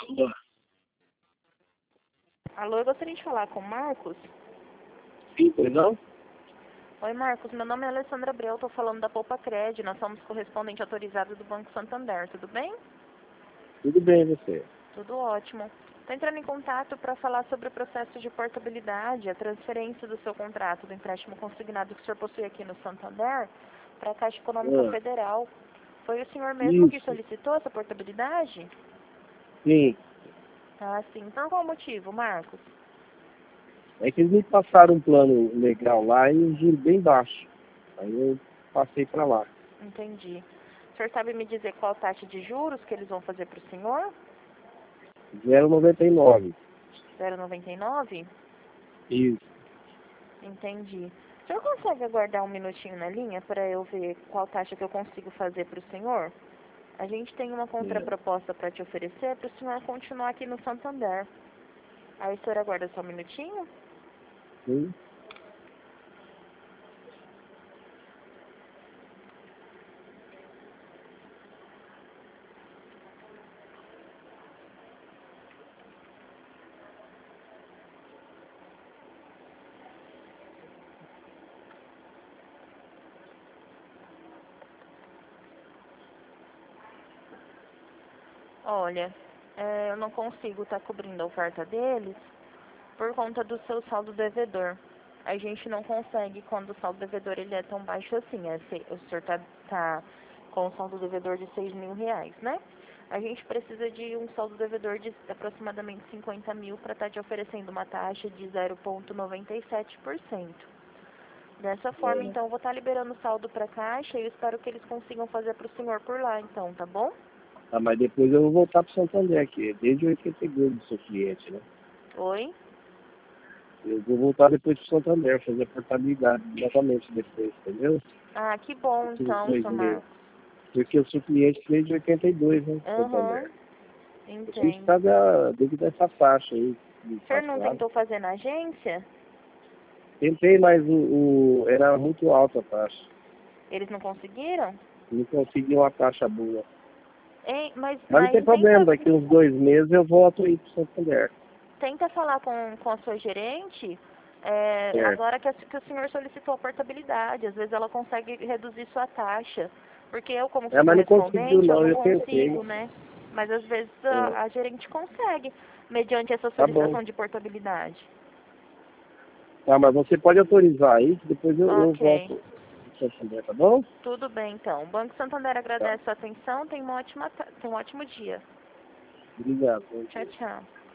Alô? Alô, eu gostaria de falar com o Marcos. Sim, pois não? Oi, Marcos. Meu nome é Alessandra Abreu. Estou falando da Poupa Cred. Nós somos correspondente autorizado do Banco Santander. Tudo bem? Tudo bem, você? Tudo ótimo. Estou entrando em contato para falar sobre o processo de portabilidade, a transferência do seu contrato do empréstimo consignado que o senhor possui aqui no Santander para a Caixa Econômica Ah, Federal. Foi o senhor mesmo que isso, solicitou essa portabilidade? sim. Ah, sim. Por qual motivo, Marcos? É que eles me passaram um plano legal lá e um juro bem baixo. Aí eu passei para lá. Entendi. O senhor sabe me dizer qual taxa de juros que eles vão fazer para o senhor? 0,99. 0,99? Isso. Entendi. O senhor consegue aguardar um minutinho na linha para eu ver qual taxa que eu consigo fazer para o senhor? A gente tem uma É. contraproposta para te oferecer para o senhor continuar aqui no Santander. Aí o senhor aguarda só um minutinho? Sim. Olha, eu não consigo estar cobrindo a oferta deles por conta do seu saldo devedor. A gente não consegue quando o saldo devedor ele é tão baixo assim. O senhor tá com um saldo devedor de R$ 6.000, né? A gente precisa de um saldo devedor de aproximadamente 50 mil para estar te oferecendo uma taxa de 0,97%. Dessa forma, É. então, eu vou estar liberando o saldo para a Caixa e eu espero que eles consigam fazer para o senhor por lá, então, tá bom? Ah, mas depois eu vou voltar para o Santander aqui. Desde 82 do seu cliente, né? Oi? Eu vou voltar depois para o Santander, fazer a portabilidade novamente depois, entendeu? Ah, que bom, Esses então, dois seu meses. Marcos. Porque eu sou cliente desde 82, né? Aham, Santander. Eu fui entendo. devido a essa faixa aí do O senhor não passado. tentou fazer na agência? Tentei, mas era muito alta a taxa. Eles não conseguiram? Não consegui uma taxa boa. Hein, Mas não mas tem problema, daqui uns 2 meses eu volto aí pro Santander. tenta falar com a sua gerente, Certo. agora que o senhor solicitou a portabilidade. Às vezes ela consegue reduzir sua taxa. Porque eu, como sou Mas não conseguiu correspondente, eu não, não eu tentei. consigo, né? Mas às vezes É, a gerente consegue, mediante essa tá bom. solicitação de portabilidade. Tá, mas você pode autorizar aí, que depois eu Ok. volto pro Santander, tá bom? Tudo bem, então. O Banco Santander Tá. agradece a sua atenção. Tenha um ótimo dia. Obrigado. Bom Tchau, dia. tchau.